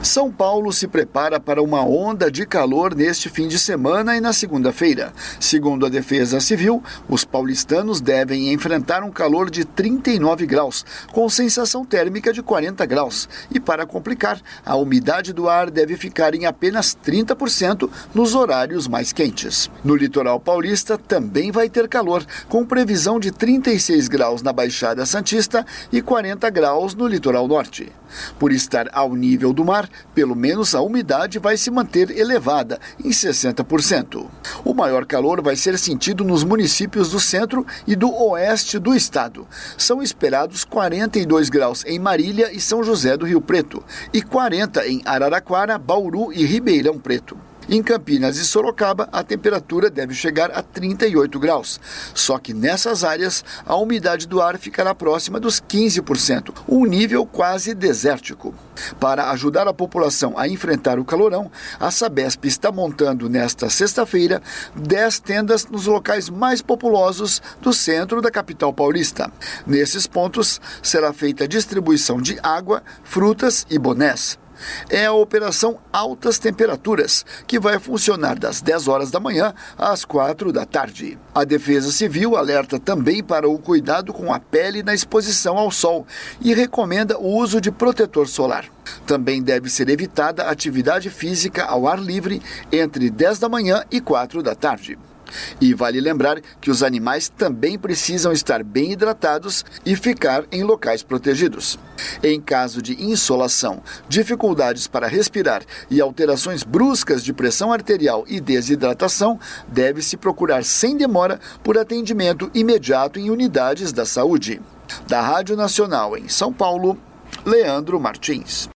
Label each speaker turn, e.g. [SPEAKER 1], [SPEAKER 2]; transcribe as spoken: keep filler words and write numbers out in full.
[SPEAKER 1] São Paulo se prepara para uma onda de calor neste fim de semana e na segunda-feira. Segundo a Defesa Civil, os paulistanos devem enfrentar um calor de trinta e nove graus, com sensação térmica de quarenta graus. E para complicar, a umidade do ar deve ficar em apenas trinta por cento nos horários mais quentes. No litoral paulista também vai ter calor, com previsão de trinta e seis graus na Baixada Santista e quarenta graus no litoral norte. Por estar ao nível do mar, pelo menos a umidade vai se manter elevada, em sessenta por cento. O maior calor vai ser sentido nos municípios do centro e do oeste do estado. São esperados quarenta e dois graus em Marília e São José do Rio Preto e quarenta em Araraquara, Bauru e Ribeirão Preto. Em Campinas e Sorocaba, a temperatura deve chegar a trinta e oito graus. Só que nessas áreas, a umidade do ar ficará próxima dos quinze por cento, um nível quase desértico. Para ajudar a população a enfrentar o calorão, a Sabesp está montando nesta sexta-feira dez tendas nos locais mais populosos do centro da capital paulista. Nesses pontos, será feita a distribuição de água, frutas e bonés. É a Operação Altas Temperaturas, que vai funcionar das dez horas da manhã às quatro da tarde. A Defesa Civil alerta também para o cuidado com a pele na exposição ao sol e recomenda o uso de protetor solar. Também deve ser evitada a atividade física ao ar livre entre dez da manhã e quatro da tarde. E vale lembrar que os animais também precisam estar bem hidratados e ficar em locais protegidos. Em caso de insolação, dificuldades para respirar e alterações bruscas de pressão arterial e desidratação, deve-se procurar sem demora por atendimento imediato em unidades da saúde. Da Rádio Nacional em São Paulo, Leandro Martins.